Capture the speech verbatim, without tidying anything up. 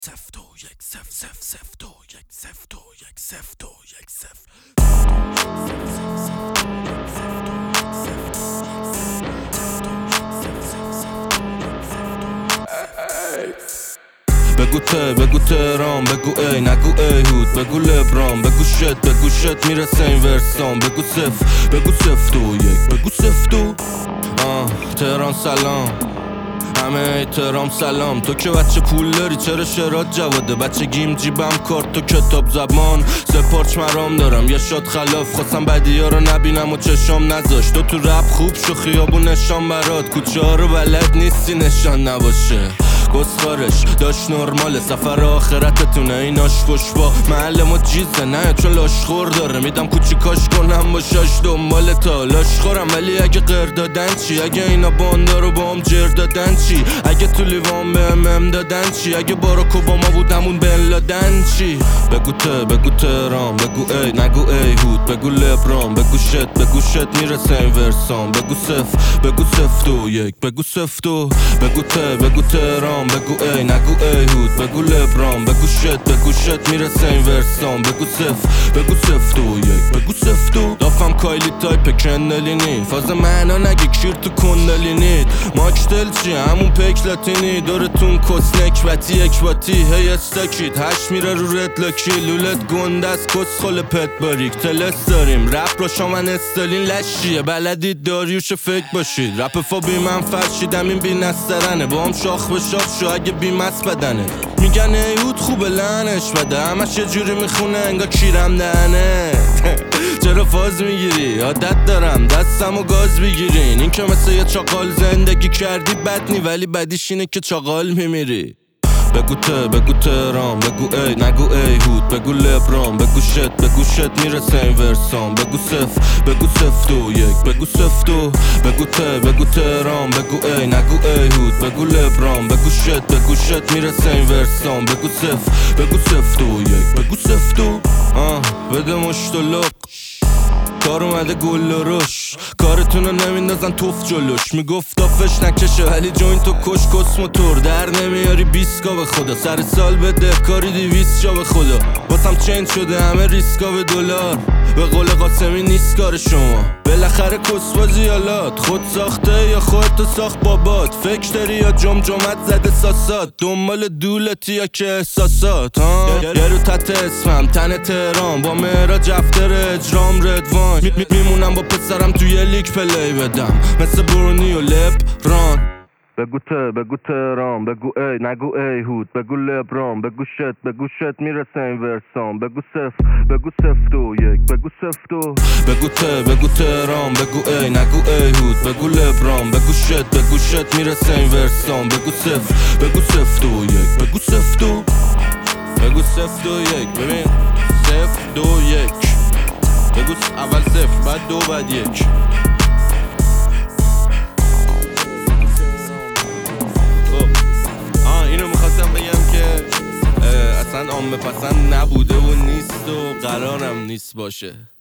سفت و یک سف سف سفت و یک سفت و یک سفت و یک سفت بگو ته بگو تهران بگو ای نگو ای هود بگو لبران بگو شت بگو شت میرسه این ورسان بگو سف بگو سفت و یک بگو سفت و آه تهران سلام همه احترام سلام. تو که بچه پول داری چرا شرات جواده بچه گیم جیبم کارت تو کتاب زبان سپارچ مرام دارم یه شاد خلاف خواستم بدی ها رو نبینم و چشام نذاشت تو تو رپ خوب شو خیابون نشان برات کوچه ها رو بلد نیستی نشان نباشه گسخارش داشت نرماله سفر آخرتتونه ایناش خوش با محل ما جیزه نه چون لاشخور داره میدم کوچیکاش کنم با شاش دنبال تا لاشخورم ولی اگه غیر دادن چی اگه اینا باندارو با هم جر دادن چی اگه تو لیوان به ام ام دادن چی اگه باراک اوباما بودمون بن لادن چی بگو ته بگو تهران بگو ای نگو ای هود بگو لبران بگو شت بگو شت میرسه این ورسان بگو سف بگو سفت و یک بگو سفت و بگو ته بگو تهران بگو ای نگو ای هود بگو لبران بگو شت بگو شت میرسه این ورسان بگو سف بگو سفت و یک بگو سفت و دافم کایلی تایپ کندلینی فاز معنا نگی کشیر تو کندلینید ماکشتل چی همون پیک لاتینی دورتون کسنک بطی یک باتی هی استاکید هش میره رو رد لاکی لولت گندست کس خل پت باریک تلس داریم رپ رو شامن استالین لشیه بلدید داریوش فکر باشید رپ فابی من فرشیدم این بی نسترنه با هم شاخ به شاخ شو اگه بی مست بدنه میگن ایود خوبه لعنش بده همش یه جوری میخونه انگا کیرم دهنه چرا فاز میگیری عادت دارم دستم و گاز بگیرین این که مثل یه چاقال زندگی کردی بد نی ولی بدیش اینه که چاقال میمیری بگو ته بگو تهران بگو ای نگو ای هود بگو لبران بگو شت بگو شت میرسه این ورسان بگو سف بگو سفت و یک بگو سفت و بگو ته بگو تهران بگو ای نگو ای هود بگو لبران بگو شت بگو شت میرسه این ورسان بگو سف بگو سفت و یک بگو سفت و آه بده مشت و لق کار اومده گل و رش کارتونو نمیندازن توف جلوش میگفت آفش نکشه ولی جوین تو کش کس موتور در نمیاری بیسکا به خدا سر سال بده کاری دیویست جا به خدا باسم چینج شده همه ریسکا به دلار به قول قاسمی نیست کار شما بالاخره کسبازی یالات خود ساخته یا خودتو ساخت بابات فکر داری یا جمجمت زده ساسات دنبال دولتی یا که احساسات ها یه رو تحت اسمم تن تهران با مهراج افتر اجرام ردوان می می میمونم با پسرم توی لیک پلی بدم مثل برونی و لبران بگو ته بگو تهران بگو ای نگو ای هود بگو لبران بگو شت بگو شت میرسه این ورسان بگو سف بگو سفت و یک بگو سفت و بگو ته بگو تهران بگو ای نگو ای هود بگو لبران بگو شت بگو شت میرسه این ورسان بگو سف بگو سفت و یک بگو سفت و بگو سفت و یک ببین سفت و یک بگو اول سفت بعد دو بعد یک اصلا عامه پسند نبوده و نیست و قرارم نیست باشه.